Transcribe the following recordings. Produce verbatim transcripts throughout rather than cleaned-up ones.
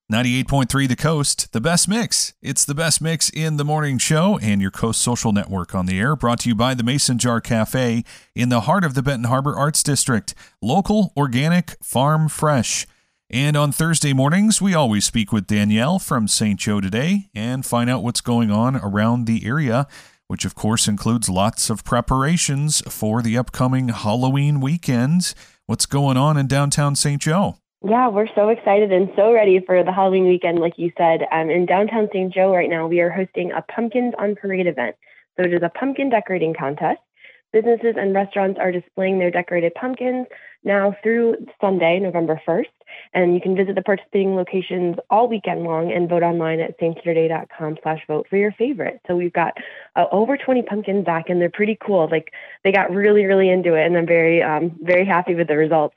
ninety-eight point three The Coast, the best mix. It's the best mix in the morning show and your Coast Social Network on the air, brought to you by the Mason Jar Cafe in the heart of the Benton Harbor Arts District. Local, organic, farm fresh. And on Thursday mornings, we always speak with Danielle from Saint Joe Today and find out what's going on around the area, which of course includes lots of preparations for the upcoming Halloween weekend. What's going on in downtown Saint Joe? Yeah, we're so excited and so ready for the Halloween weekend, like you said. Um, in downtown Saint Joe right now, we are hosting a Pumpkins on Parade event. So it is a pumpkin decorating contest. Businesses and restaurants are displaying their decorated pumpkins now through Sunday, November first. And you can visit the participating locations all weekend long and vote online at saint joe today dot com slash vote for your favorite. So we've got uh, over twenty pumpkins back, and they're pretty cool. Like, they got really, really into it, and I'm very, um, very happy with the results.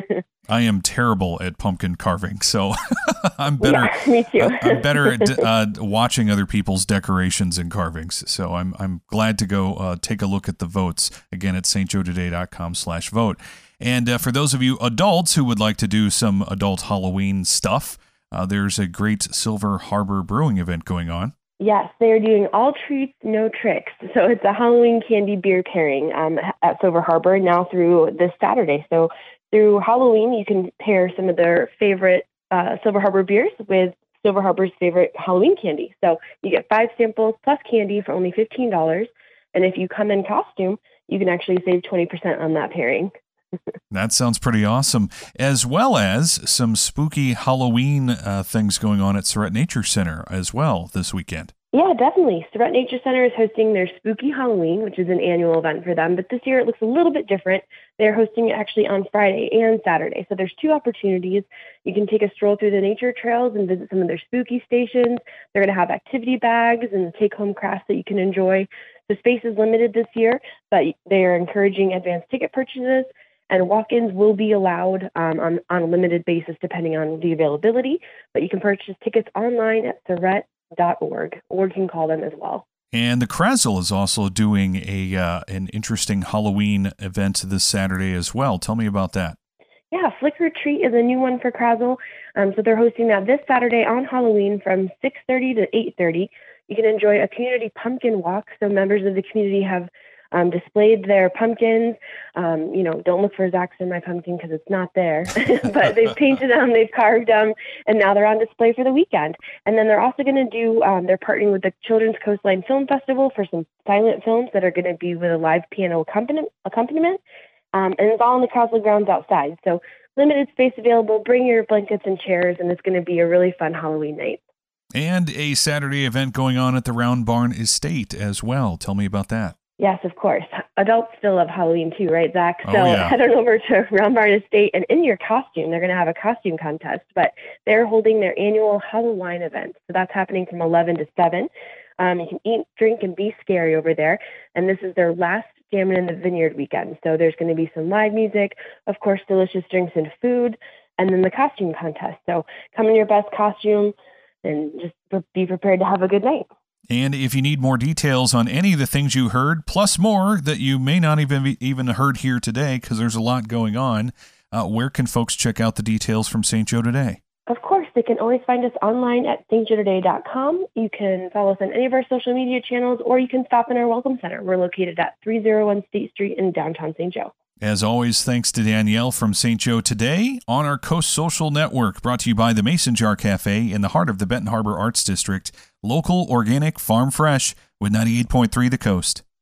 I am terrible at pumpkin carving, so I'm better. Yeah, me too. I'm better at uh, watching other people's decorations and carvings. So I'm I'm glad to go uh, take a look at the votes again at saint joe today dot com slash vote. And uh, for those of you adults who would like to do some adult Halloween stuff, uh, there's a great Silver Harbor Brewing event going on. Yes, they are doing all treats, no tricks. So it's a Halloween candy beer pairing um, at Silver Harbor now through this Saturday. So through Halloween, you can pair some of their favorite uh, Silver Harbor beers with Silver Harbor's favorite Halloween candy. So you get five samples plus candy for only fifteen dollars. And if you come in costume, you can actually save twenty percent on that pairing. That sounds pretty awesome, as well as some spooky Halloween uh, things going on at Surratt Nature Center as well this weekend. Yeah, definitely. Surratt Nature Center is hosting their Spooky Halloween, which is an annual event for them. But this year it looks a little bit different. They're hosting it actually on Friday and Saturday. So there's two opportunities. You can take a stroll through the nature trails and visit some of their spooky stations. They're going to have activity bags and take-home crafts that you can enjoy. The space is limited this year, but they are encouraging advanced ticket purchases. And walk-ins will be allowed um, on, on a limited basis depending on the availability. But you can purchase tickets online at surratt dot org, or you can call them as well. And the Krasl is also doing a uh, an interesting Halloween event this Saturday as well. Tell me about that. Yeah, Flick or Treat is a new one for Krasl. Um, so they're hosting that this Saturday on Halloween from six thirty to eight thirty. You can enjoy a community pumpkin walk. So members of the community have Um, displayed their pumpkins. Um, you know, don't look for Zach's in my pumpkin because it's not there. But they've painted them, they've carved them, and now they're on display for the weekend. And then they're also going to do, um, they're partnering with the Children's Coastline Film Festival for some silent films that are going to be with a live piano accompaniment. accompaniment. Um, and it's all on the Krasl grounds outside. So limited space available. Bring your blankets and chairs, and it's going to be a really fun Halloween night. And a Saturday event going on at the Round Barn Estate as well. Tell me about that. Yes, of course. Adults still love Halloween too, right, Zach? So oh, yeah. head on over to Round Barn Estate, and in your costume, they're going to have a costume contest, but they're holding their annual Halloween event. So that's happening from eleven to seven. Um, you can eat, drink, and be scary over there. And this is their last Jammin' in the Vineyard weekend. So there's going to be some live music, of course, delicious drinks and food, and then the costume contest. So come in your best costume and just be prepared to have a good night. And if you need more details on any of the things you heard, plus more that you may not even even heard here today, because there's a lot going on, uh, where can folks check out the details from Saint Joe Today? Of course, they can always find us online at saint joe today dot com. You can follow us on any of our social media channels, or you can stop in our Welcome Center. We're located at three oh one State Street in downtown Saint Joe. As always, thanks to Danielle from Saint Joe Today on our Coast Social Network, brought to you by the Mason Jar Cafe in the heart of the Benton Harbor Arts District. Local, organic, farm fresh with ninety-eight point three The Coast.